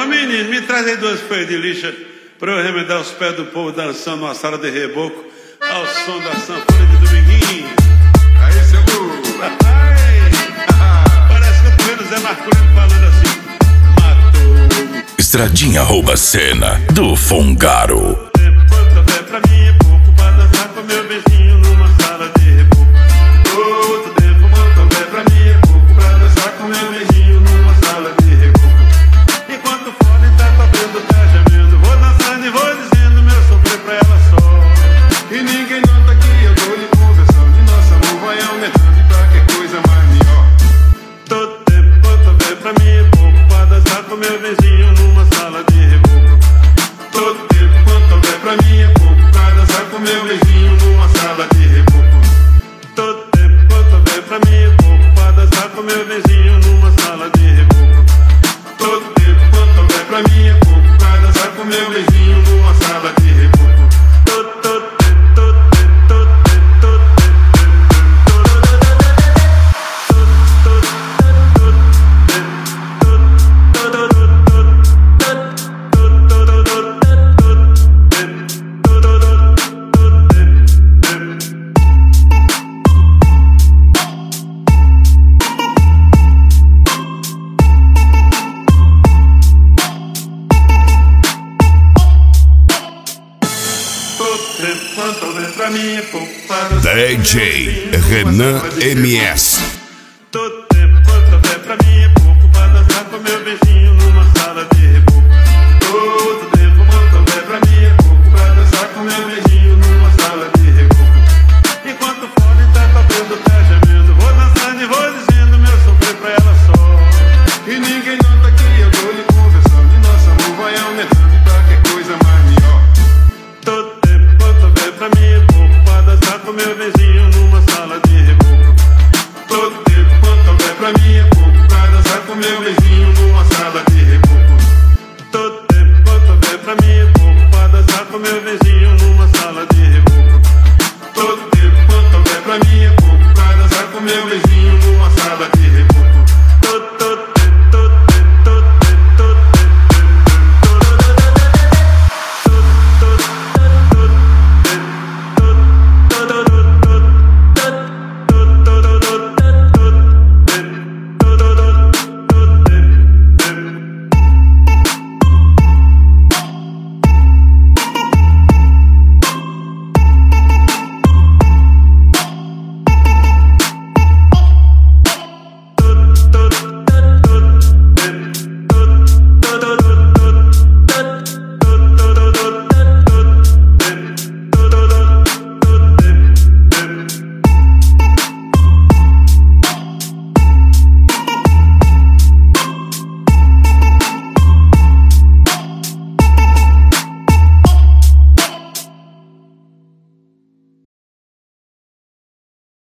Ô menino, me traz aí 2 folhas de lixa pra eu remendar os pés do povo dançando numa sala de reboco ao som da sanfona de Dominguinho. Aí, seguro. Parece que eu tô vendo o Zé Marculino falando assim: matou. Estradinha rouba cena do Fongaro. Quanto é pra mim é pouco pra dançar com meu beijinho numa sala de reboco. Outro tempo, quanto é pra mim é pouco pra dançar com meu beijinho numa sala de reboco. Enquanto o fone tá tocando, tá gemendo, vou dançando e vou dizendo meu sofrer pra ela só. E ninguém nota que eu tô lhe conversando e nosso amor vai aumentando e pra que coisa mais melhor. Todo tempo, quanto é pra mim é pouco pra dançar com meu beijinho numa sala de reboco. Todo tempo, quanto é pra mim é pouco pra dançar com meu beijinho numa sala de reboco. Todo tempo, quanto é pra mim é pouco pra dançar com meu beijinho numa sala de reboco. Todo tempo, quanto é pra mim é pouco pra dançar com meu beijinho numa sala de reboco. DJ Renan MS. Todo tempo, quanto é pra mim é pouco pra dançar com meu beijinho numa sala de reboco. Todo tempo, quanto é pra mim é pouco pra dançar com meu beijinho numa sala de reboco. Enquanto o fone tá tocando, tá gemendo, vou dançando e vou dizendo meu sofrer pra ela só. E ninguém nota que eu tô lhe conversando e nosso amor vai aumentando e pra que coisa mais melhor. Todo tempo, quanto é pra mim é pouco pra dançar com meu beijinho numa sala de reboco. Todo tempo, quanto é pra mim é pouco pra dançar com meu beijinho numa sala de reboco. Todo tempo, quanto é pra mim é pouco pra dançar com meu beijinho numa sala de reboco. Todo tempo, quanto é pra mim é pouco pra dançar com meu beijinho numa sala de reboco.